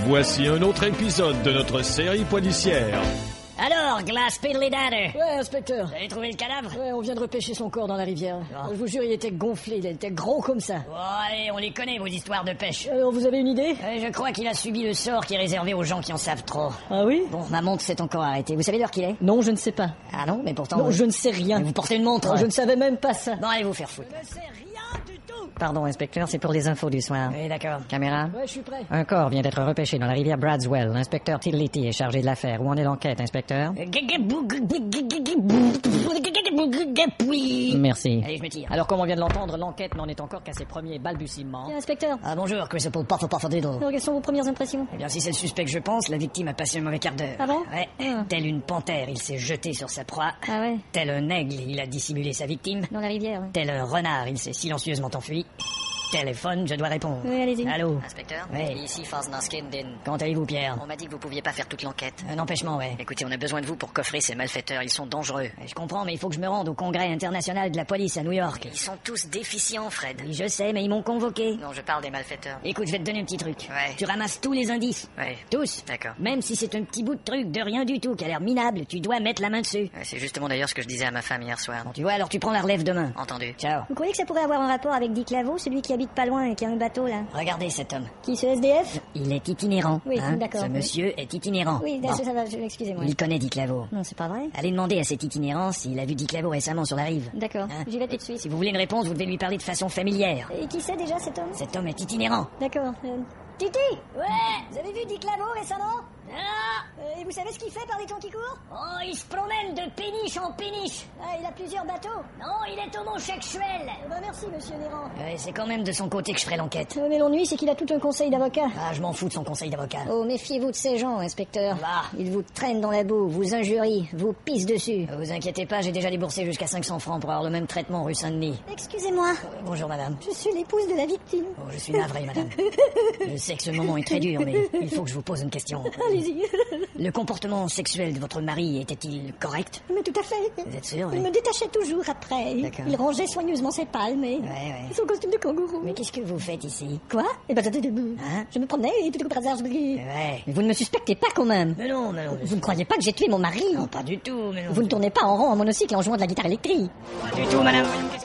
Voici un autre épisode de notre série policière. Alors, Glass Piddly Dadder. Ouais, inspecteur. Vous avez trouvé le cadavre? Ouais, on vient de repêcher son corps dans la rivière. Ah. Je vous jure, il était gonflé, il était gros comme ça. Oh, allez, on les connaît, vos histoires de pêche. Vous avez une idée? Je crois qu'il a subi le sort qui est réservé aux gens qui en savent trop. Ah oui? Bon, ma montre s'est encore arrêtée. Vous savez l'heure qu'il est? Non, je ne sais pas. Ah non, mais pourtant... Non, je ne sais rien. Vous portez une montre? Non, je ne savais même pas ça. Bon, allez vous faire foutre. Je ne sais rien du tout. Pardon, inspecteur, c'est pour les infos du soir. Oui, d'accord. Caméra? Ouais, je suis prêt. Un corps vient d'être repêché dans la rivière Bradswell. L'inspecteur Tillity est chargé de l'affaire. Où en est l'enquête, inspecteur? Merci. Allez, je me tire. Alors, comme on vient de l'entendre, l'enquête n'en est encore qu'à ses premiers balbutiements. Inspecteur, Ah, bonjour, Christopher Puffer-Diddle. alors, quelles sont vos premières impressions? Eh bien, si c'est le suspect que je pense, la victime a passé un mauvais quart d'heure. Ah bon? Ouais. Ah. Tel une panthère, il s'est jeté sur sa proie. Ah ouais? Tel un aigle, il a dissimulé sa victime. Dans la rivière, ouais. Tel un renard, il s'est silencieusement enfui. Téléphone, je dois répondre. Oui, allez-y. Allô? Inspecteur, Ouais. ici Forsnaskindin. Comment allez-vous, Pierre? On m'a dit que vous pouviez pas faire toute l'enquête. Un empêchement, ouais. Écoutez, on a besoin de vous pour coffrer ces malfaiteurs, ils sont dangereux. Je comprends, mais il faut que je me rende au congrès international de la police à New York. Ils sont tous déficients, Fred. Oui, je sais, mais ils m'ont convoqué. Non, je parle des malfaiteurs. Écoute, je vais te donner un petit truc. Ouais. Tu ramasses tous les indices. Ouais. Tous. D'accord. Même si c'est un petit bout de truc de rien du tout qui a l'air minable, tu dois mettre la main dessus. Ouais, c'est justement d'ailleurs ce que je disais à ma femme hier soir. Bon, tu vois, alors tu prends la relève demain. Entendu. Ciao. Vous croyez que ça pourrait avoir un rapport avec Dick Lavaux, celui qui habite pas loin et qui a un bateau, là? Regardez cet homme. Qui, ce SDF? Il est itinérant. Oui, hein. d'accord, Ce oui. monsieur est itinérant. Oui, Bon. ça va, excusez-moi. Il connaît Dick Lavaux. Non, c'est pas vrai. Allez demander à cet itinérant s'il a vu Dick Lavaux récemment sur la rive. D'accord, Hein? j'y vais tout de suite. Si vous voulez une réponse, vous devez lui parler de façon familière. Et qui c'est déjà, cet homme? Cet homme est itinérant. D'accord. Titi! Ouais. Vous avez vu Dick Lavaux récemment? Ah. Et vous savez ce qu'il fait par les temps qui courent? Oh, il se promène de péniche en péniche. Ah, il a plusieurs bateaux. Non, il est homosexuel. Bah merci, monsieur Néran. C'est quand même de son côté que je ferai l'enquête. Mais l'ennui, c'est qu'il a tout un conseil d'avocats. Ah, je m'en fous de son conseil d'avocat. Oh, méfiez-vous de ces gens, inspecteur. Bah. Ils vous traînent dans la boue, vous injurient, vous pissent dessus. Vous inquiétez pas, j'ai déjà déboursé jusqu'à 500 francs pour avoir le même traitement rue Saint-Denis. Excusez-moi, Bonjour madame. je suis l'épouse de la victime. Oh, je suis navré madame. Je sais que ce moment est très dur, mais il faut que je vous pose une question. Allez-y. Le comportement sexuel de votre mari était-il correct? Mais tout à fait. Vous êtes sûr? Il Oui. me détachait toujours après. D'accord. Il rangeait soigneusement ses palmes et Ouais. son costume de kangourou. Mais qu'est-ce que vous faites ici? Quoi? Eh ben, Hein? je me promenais et tout par hasard, je me dis... Ouais. Mais vous ne me suspectez pas quand même. Mais non, mais non. Vous ne croyez pas que j'ai tué mon mari? Non, pas du tout, mais non. Vous ne tournez pas en rond en monocycle en jouant de la guitare électrique. Pas du tout, madame.